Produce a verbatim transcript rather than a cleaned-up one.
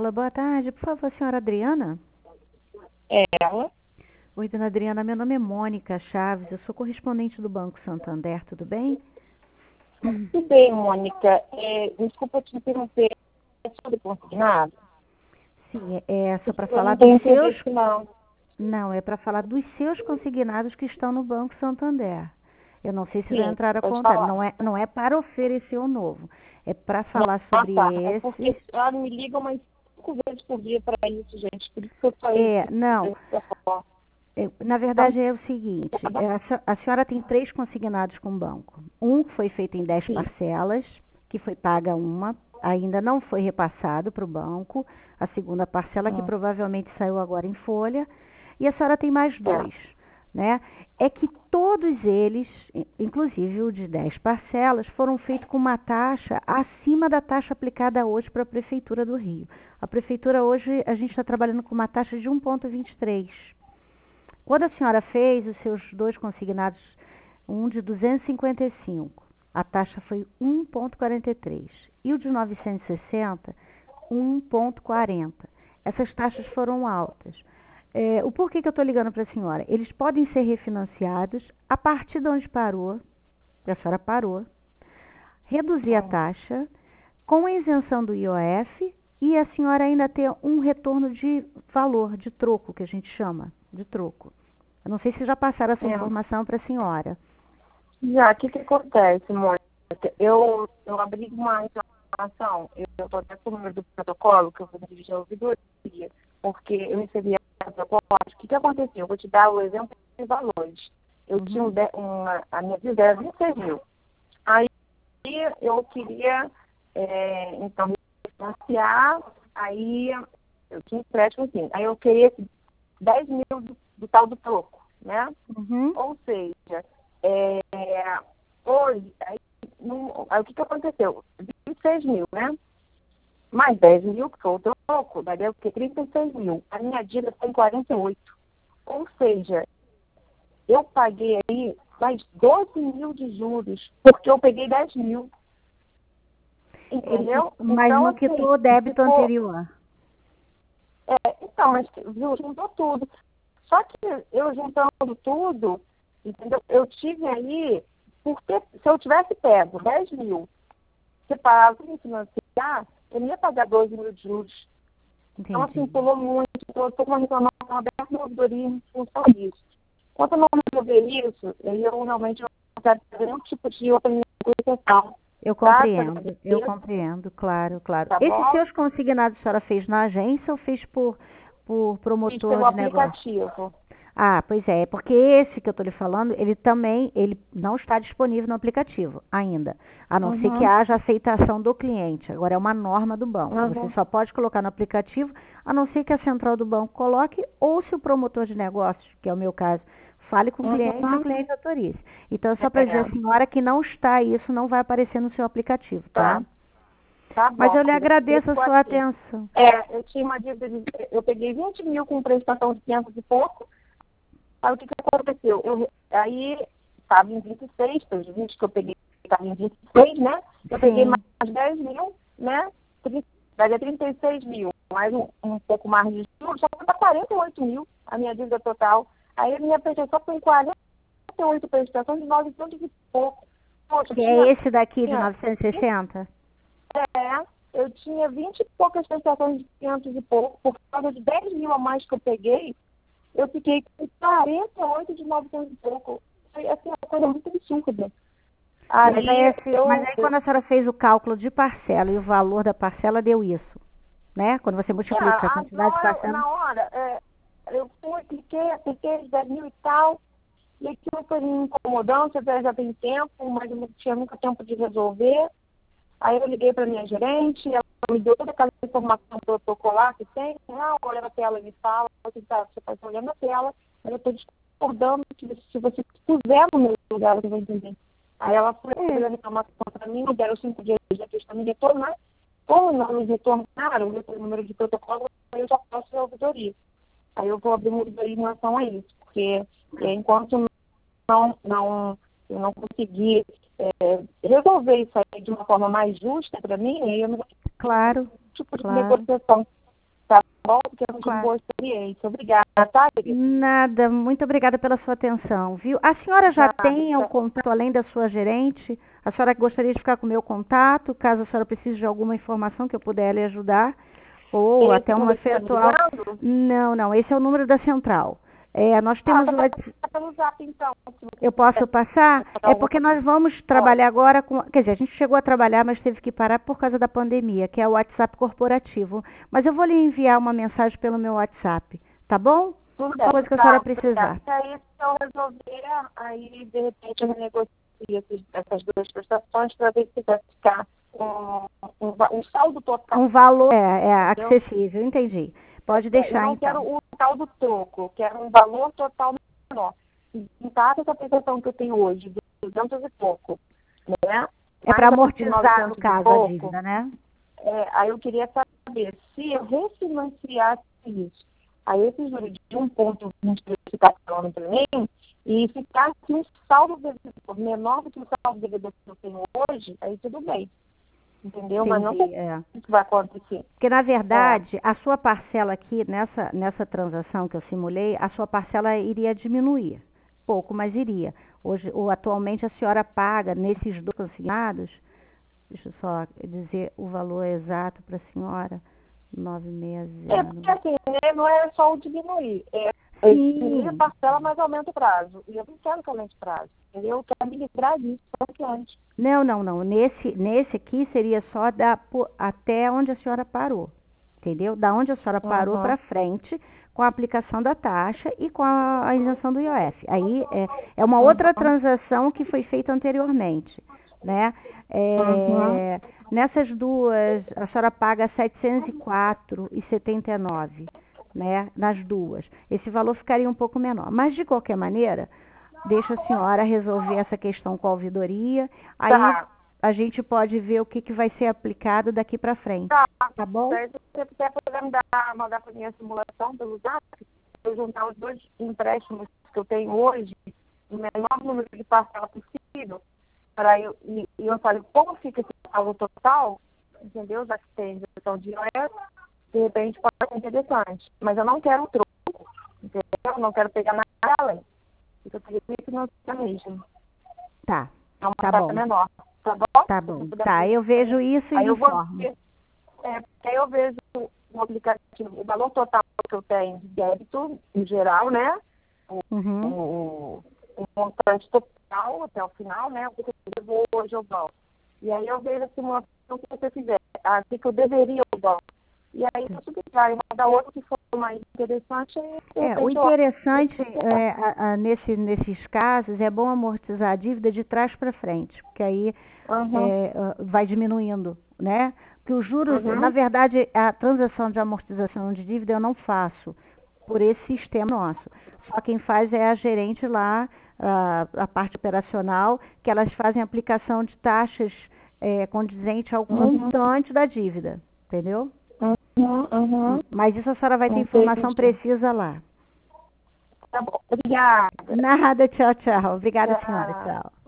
Fala, boa tarde. Por favor, senhora Adriana? É ela. Oi, dona Adriana. Meu nome é Mônica Chaves. Eu sou correspondente do Banco Santander. Tudo bem? Tudo bem, Mônica. É, desculpa te interromper. É sobre consignado? Sim, é, é só para Eu falar não dos tenho seus... interesse, não. Não, é para falar dos seus consignados que estão no Banco Santander. Eu não sei se já Sim, entraram a pode contar. falar. Não é, não é para oferecer o novo. É para Não, falar ah, sobre tá. É porque esses. ela me liga umas cinco vezes por dia para isso, gente. Por isso que eu falei É, que não. eu ia falar. É, na Então, verdade é o seguinte, é, a se- a senhora tem três consignados com o banco. Um que foi feito em dez sim. parcelas, que foi paga uma, ainda não foi repassado para o banco. A segunda parcela que Hum, provavelmente saiu agora em folha. E a senhora tem mais dois, certo. né? É que todos eles, in- inclusive o de dez parcelas, foram feitos com uma taxa acima da taxa aplicada hoje para a Prefeitura do Rio. A Prefeitura hoje, a gente está trabalhando com uma taxa de um vírgula vinte e três. Quando a senhora fez os seus dois consignados, um de duzentos e cinquenta e cinco, a taxa foi um vírgula quarenta e três. E o de novecentos e sessenta, um vírgula quarenta. Essas taxas foram altas. É, o porquê que eu estou ligando para a senhora? Eles podem ser refinanciados a partir de onde parou, que a senhora parou, reduzir a Hum. taxa, com a isenção do I O F e a senhora ainda ter um retorno de valor, de troco, que a gente chama de troco. Eu não sei se já passaram essa É. informação para a senhora. Já, o que, que acontece, Mônica? Eu, eu abri uma informação, eu estou até com o número do protocolo, que eu vou dirigir a ouvidoria, porque eu recebi a proposta. O que, que aconteceu? Eu vou te dar o exemplo de valores. Eu Uhum. tinha um de- uma, a minha dívida era vinte e seis mil. Aí eu queria, é, então, financiar, aí eu tinha empréstimo assim, aí eu queria dez mil do, do tal do troco, né? Uhum. Ou seja, é, hoje, aí, não, aí o que, que aconteceu? vinte e seis mil, né? Mais dez mil, que foi o troco, daria o quê? trinta e seis mil. A minha dívida está em quarenta e oito. Ou seja, eu paguei aí mais doze mil de juros, porque eu peguei dez mil. Entendeu? Mas Então, não assim, quitou o débito ficou. anterior. É, então, mas viu, juntou tudo. Só que eu juntando tudo, entendeu? Eu tive aí, porque se eu tivesse pego dez mil, separado para me financiar, eu não ia pagar doze mil de juros. Então, assim, Entendi. pulou muito. Eu estou com uma reclamação aberta na ouvidoria em função disso. Enquanto eu não resolver isso, aí eu realmente não quero fazer nenhum tipo de outra negociação. Eu Tá? Te compreendo, eu agradeço, compreendo, claro, claro. tá Esses bom? seus consignados a senhora fez na agência ou fez por, por Fiz promotor pelo de negócio? aplicativo. Ah, pois é, porque esse que eu estou lhe falando, ele também, ele não está disponível no aplicativo ainda, a não ser que Uhum, haja aceitação do cliente. Agora é uma norma do banco. Você uhum. só pode colocar no aplicativo, a não ser que a central do banco coloque, ou se o promotor de negócios, que é o meu caso, fale com o cliente e o Uhum. cliente autorize. Então é só para dizer É, à senhora que não está, isso não vai aparecer no seu aplicativo, tá? tá. Tá Mas bom. eu lhe agradeço a Ficou sua assim. atenção. É, eu tinha uma dívida de. Eu peguei vinte mil com prestação de quinhentos e pouco. Aí o que, que aconteceu? Eu, aí estava em vinte e seis, pelos vinte que eu peguei, estava em vinte e seis, né? Eu peguei mais Sim. dez mil, né? trinta Daria trinta e seis mil, mais um, um pouco mais de juros, só para quarenta e oito mil a minha dívida total. Aí a minha prestação foi em quarenta e oito prestações de novecentos e pouco. Poxa, eu Que é tinha, esse daqui de tinha novecentos e sessenta? É, eu tinha vinte e poucas prestações de quinhentos e pouco, por causa de dez mil a mais que eu peguei, eu fiquei com quarenta e oito de novecentos e pouco. Foi assim, uma coisa muito absurda. Mas aí, Aí esse- mas eu, aí eu quando a senhora fez o cálculo de parcela e o valor da parcela deu isso, né? Quando você é, multiplica a a- na quantidade de hora, parcela. na hora é, eu fui, apliquei, apliquei os dez mil e tal, e aquilo foi me incomodando, já, já tem tempo, mas eu não tinha nunca tempo de resolver. Aí eu liguei para minha gerente, ela me deu toda aquela informação protocolar que tem. Não, olha na tela e me fala, você está você tá olhando na tela, mas eu estou discordando que se você puser no meu lugar, você vai entender. Aí ela foi fazer É. a reclamação para mim, me deram cinco dias de para me retornar. Como não me retornaram, eu tenho o número de protocolo, aí eu já posso a auditoria. Aí eu vou abrir uma auditoria em relação a isso, porque é, enquanto não, não, eu não conseguir é, resolver isso aí de uma forma mais justa para mim, aí eu não vou ter Claro, tipo de claro. negociação. bom? Porque eu não tive Claro. boa experiência. Obrigada, tá, querida? Nada, muito obrigada pela sua atenção, viu? A senhora já Nada, tem o tá. contato além da sua gerente? A senhora gostaria de ficar com o meu contato, caso a senhora precise de alguma informação que eu puder lhe ajudar? Ou Esse até uma número que tá me eventual... ligando? Não, não, esse é o número da central. É, nós Ah, temos tá o WhatsApp. pelo zap, então. Se você Eu posso passar? quiser dar É alguma porque nós coisa. vamos trabalhar agora com... Quer dizer, a gente chegou a trabalhar, mas teve que parar por causa da pandemia, que é o WhatsApp corporativo. Mas eu vou lhe enviar uma mensagem pelo meu WhatsApp, tá bom? Tudo Qualquer bem, coisa que a tá, senhora obrigada. precisar. E aí, se eu resolver, aí, de repente, eu renegocio esses- essas duas prestações para ver se vai ficar um, um, va- um saldo total, Um valor é, é entendeu? acessível, entendi. Pode É, eu deixar, não quero então. o tal do troco, eu quero um valor total menor. Em cada essa prestação que eu tenho hoje, de duzentos e pouco, né? É para Mais a de amortizar, no novecentos e caso, a pouco, dívida, né? é, aí eu queria saber se eu refinanciasse isso, aí esses juros de um ponto vinte que está falando para mim, e ficasse um saldo devedor menor do que o saldo devedor que eu tenho hoje, aí tudo bem, entendeu? Mas não sei Entendi, é. o que vai acontecer. Porque, na É. verdade, a sua parcela aqui, nessa, nessa transação que eu simulei, a sua parcela iria diminuir. Pouco, mas iria. Hoje, ou atualmente, a senhora paga nesses dois consignados, deixa eu só dizer o valor exato para a senhora, É, porque novecentos e sessenta. assim, né, não é só o diminuir, é é diminuir a Sim, parcela, mas aumenta o prazo. E eu não quero que aumente o prazo, entendeu? Eu quero me livrar disso, quanto antes. não, não, não. Nesse, nesse aqui seria só da, po- até onde a senhora parou, entendeu? Da onde a senhora parou Uhum. para frente, com a aplicação da taxa e com a, a isenção do I O F. Aí é, é uma outra Uhum. transação que foi feita anteriormente, né? Uhum. É, nessas duas, a senhora paga setecentos e quatro reais e setenta e nove centavos, né? Nas duas. Esse valor ficaria um pouco menor. Mas, de qualquer maneira, deixa a senhora resolver essa questão com a ouvidoria. Aí Tá. a gente pode ver o que, que vai ser aplicado daqui para frente. Tá. Tá bom? Se você puder poder me dar, mandar para mim a simulação pelo zap, eu juntar os dois empréstimos que eu tenho hoje, o menor número de parcela possível, para eu, e, e eu falo como fica esse saldo total, entendeu? Já que tem gestão de I O F, de repente pode ser interessante. Mas eu não quero o troco, entendeu? Eu não quero pegar nada além. Isso eu teria que financiar mesmo. Tá. É uma Tá taxa bom. menor, tá bom? Tá Se você bom. puder Tá, fazer eu isso pra mim. vejo isso e Aí lhe eu vou informo. ver, é, porque aí eu vejo o aplicativo, o valor total que eu tenho de débito, em geral, né? O, Uhum. o, o montante total até o final, né? O que eu devo hoje eu volto. E aí eu vejo a simulação que você fizer, a que eu deveria eu volto. E aí eu subtrai uma da outra que for mais interessante, aí de É, o repente eu interessante é, a- a- nesse, nesses casos é bom amortizar a dívida de trás para frente, porque aí Uhum, é, ah, vai diminuindo, né? Porque os juros, na uhum, verdade, a transação de amortização de dívida eu não faço por esse sistema nosso. Só quem faz é a gerente lá, a, a parte operacional, que elas fazem aplicação de taxas é, condizente ao uhum, montante da dívida, entendeu? uhum, uhum. Mas isso a senhora vai ter informação Entendi. precisa lá. Tá bom. Obrigada. Nada, tchau, tchau. Obrigada, senhora. Tchau. Tchau.